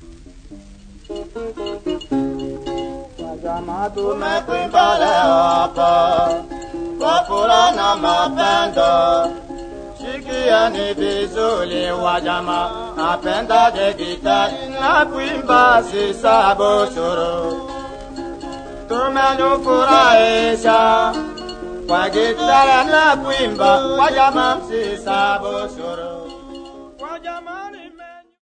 Wajama tumekuimba leo hapa kwa furaha na mapendo. Sikieni vizuri wajama, napenda gitari na kuimba Sisa Bushuru. Tumenufurahisha kwa gitari na kuimba wajama Sisa Bushuru.